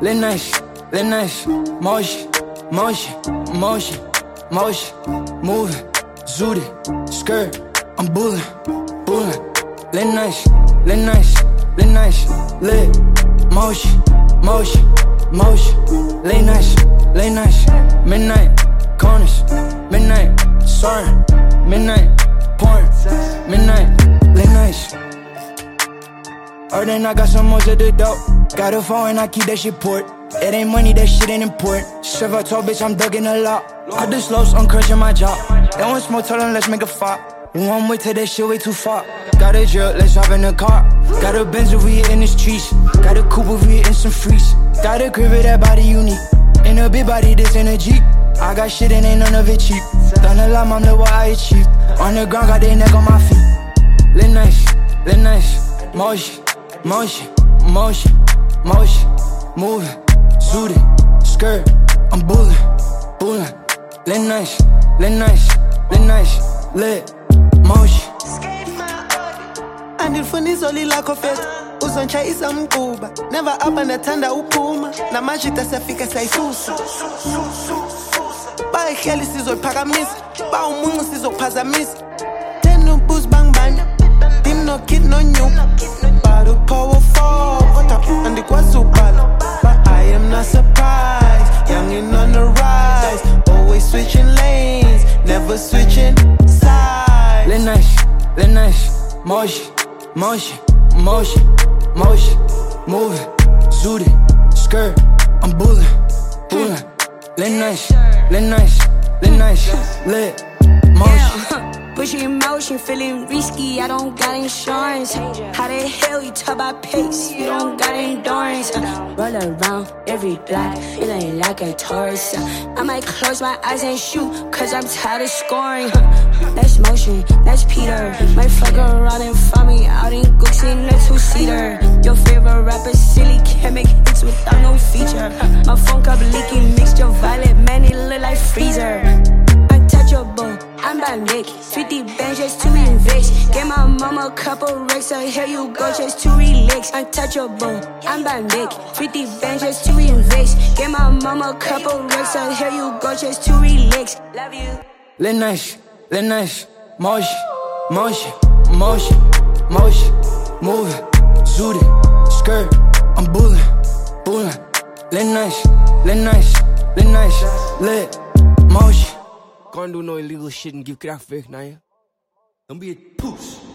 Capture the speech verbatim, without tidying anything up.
lit nice, lit nice. Motion, motion, motion, motion. Moving, zooted, skirt. I'm bullin', bullin'. Lit nice, lit nice, lit nice. Lit, motion, motion, motion. Lit nice, lit nice. Midnight, corners, midnight. Sorry, midnight, porn, midnight, lit nice. Or then I got some more to the dope. Got a phone and I keep that shit port. It ain't money, that shit ain't important. Serve a told bitch, I'm dugging a lot. Cut the slopes, I'm crushing my jaw. They want smoke, tell them let's make a fop. One way to that shit way too far. Got a drill, let's hop in the car. Got a Benz if we in the streets. Got a coupe if we in some freaks. Got a crib with that body unique. In a big body, this in a Jeep. I got shit and ain't none of it cheap. Done a lot, mom, know what I achieved. On the ground, got their neck on my feet. Lit nice, lit nice. Motion, motion, motion, motion. Moving, zooted, skirt. I'm bullin', bullin'. Lit nice, lit nice, lit nice. Lit, motion. Andifundisoli lakho fethu uzonchayisa mquba. Never up anathanda uphuma namajita siyafika sayisusa. Bayihleli sizophakamisa bawumuncu sizophazamisa. Ten ubus bangibanda dim no kid no nyuka. Bado powerful kodwa andikwazi ubala. But I am not surprised. Youngin' on the rise. Always switching lanes, never switching sides. Lit nice, lit nice. Motion, motion, motion, motion. Moving, zooted, skirt. I'm bullin', bullin'. Lit nice, lit nice, lit nice. Lit, motion. Yeah. Pushing emotion, feeling risky, I don't got insurance. How the hell you talk about pace, you don't got endurance. uh, Roll around every block, it ain't like a tourist. uh, I might close my eyes and shoot, cause I'm tired of scoring. uh, That's motion, that's Peter. Might fuck around and find me out in Gucci in a two-seater. Your favorite rapper silly, can't make hits without no feature. uh, My phone cup leaking, mixed your violet, man, it look like freezer. Untouchable, I'm by Nick. fifty bands just to invest. Get my mama a couple racks, so here you go just to relax. Untouchable, I'm by Nick. fifty bands just to invest. Get my mama a couple racks, so here you go just to relax. Love you. Lit nice, lit nice. Motion, motion, motion, motion. Moving, zooted, skirt. I'm bullin', bullin'. Lit nice, lit nice, lit nice. Lit, motion. Can't do no illegal shit and give crack fake, nah. Don't be a puss.